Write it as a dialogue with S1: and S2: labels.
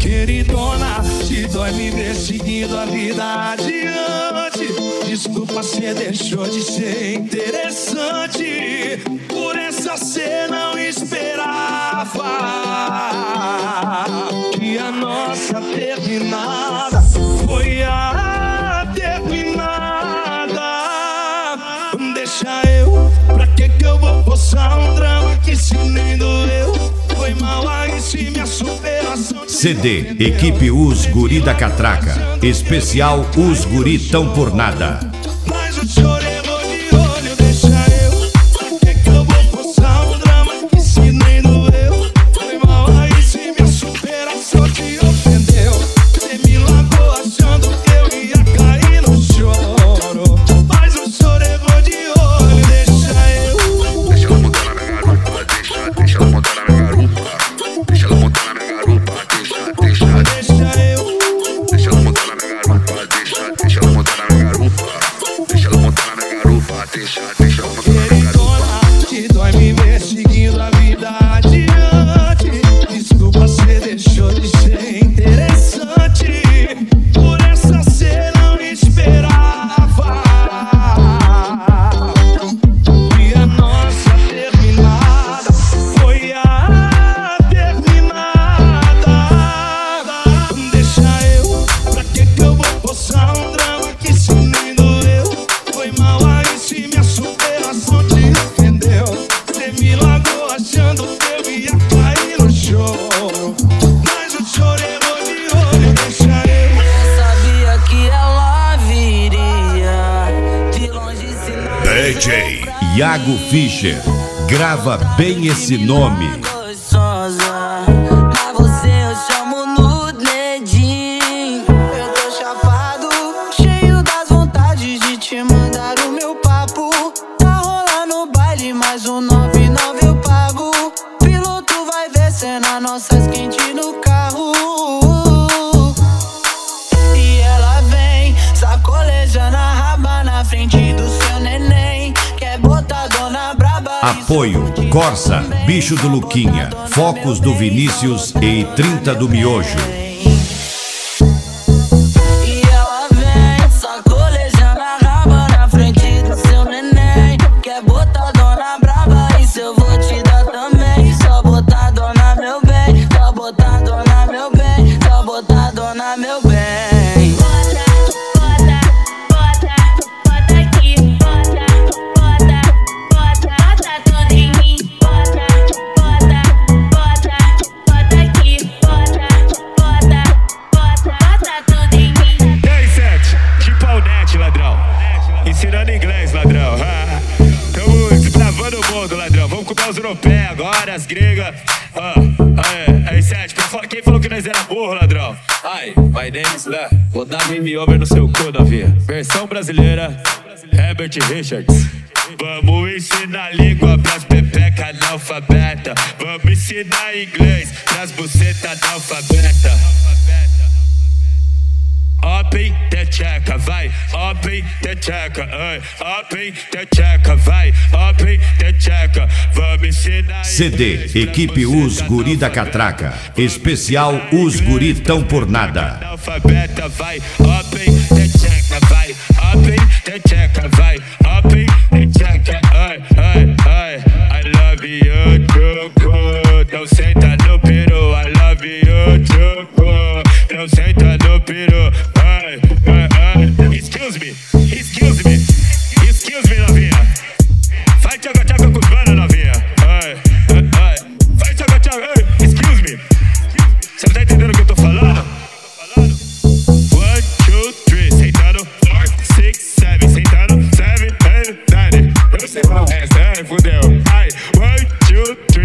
S1: Queridona, te dói me ver seguindo a vida adiante. Desculpa, cê deixou de ser interessante. Por essa cê não esperava que a nossa terminada foi a terminada. Deixa eu, pra que eu vou forçar um drama que se nem doeu? Foi mal aí se minha superação.
S2: CD, equipe Os Guri da Catraca. Especial Os Guri Tão Por Nada.
S1: Mas o choro errou de olho, deixa eu. Pra que eu vou forçar um drama que se nem doeu? Foi mal aí se minha superação te ofendeu. Você me largou achando que eu ia cair no choro. Mas o choro errou de olho, deixa eu.
S3: Deixa ela montar na minha garupa, deixa ela montar na minha garupa. Deixa ela montar na minha garupa, deixa eu. Deixa ela montar na minha garupa, deixa ela montar na minha garupa. Deixa ela montar na minha garupa, deixa ela montar na minha garupa.
S1: Te dói me ver seguindo a vida adiante. Desculpa, cê deixou de ser interessante. Por essa cê não esperava que a nossa terminada foi a terminada. Deixa eu, pra que eu vou forçar um drama que se nem doeu? Foi mal aí se minha superação te ofendeu. Você me largou achando que eu ia cair no choro. Mas o choro errou de olho, deixa eu.
S4: Eu sabia que ela viria de longe se não
S2: DJ Iago Fischer. Grava bem esse nome.
S4: gostosa. Pra você eu chamo no dedinho. Eu tô chapado, cheio das vontades de te mandar o meu papo. Tá rolando baile, mais um 99 eu pago. Piloto vai descendo as nossas quentes no carro. E ela vem sacolejando a raba na frente do seu neném. Quer botar dona braba.
S2: Apoio Corsa, Bicho do Luquinha, Focos do Vinícius e 30 do Miojo.
S4: E ela vem sacolejando a raba na frente do seu neném. Quer botar dona braba, isso eu vou te dar também. Só botar dona meu bem, só botar dona meu bem, só botar dona meu bem. Bota aqui, bota tudo em mim. Bota aqui, bota tudo em mim.
S5: 10-7, tipo Alnet, ladrão. Ensinando inglês, ladrão. Tamo desbravando o mundo, ladrão. Vamos comer os europeus agora, as gregas. Aí, 7, quem falou que nós era burro, ladrão? Ai, my name is Lá. Vou dar meme over no seu cu, novinha. Versão brasileira, Herbert Richards. Vamos ensinar língua pras pepeca analfabeta. Vamos ensinar inglês pras buceta analfabeta. Open the checa, vai, open the checa, open the checa, vai, open the checa. Vamos ensinar.
S2: CD, equipe Os Guri da Catraca. Especial Os Guri Tão Por Nada.
S5: Analfabeta, vai, open the checa, vai, open the checa, vai, open the checa, I love you, Choco. Não senta no peru, I love you, Choco. Não senta no peru. Excuse me, novinha. Vai tchaca-tchaca com os manos, novinha. Vai tchaca-tchaca, excuse me. Você não tá entendendo o que eu tô falando? 1, 2, 3, sentando. 4, 6, 7, sentando. 7, 8, 9. Eu não sei falar o resto, fudeu. 1, 2, 3.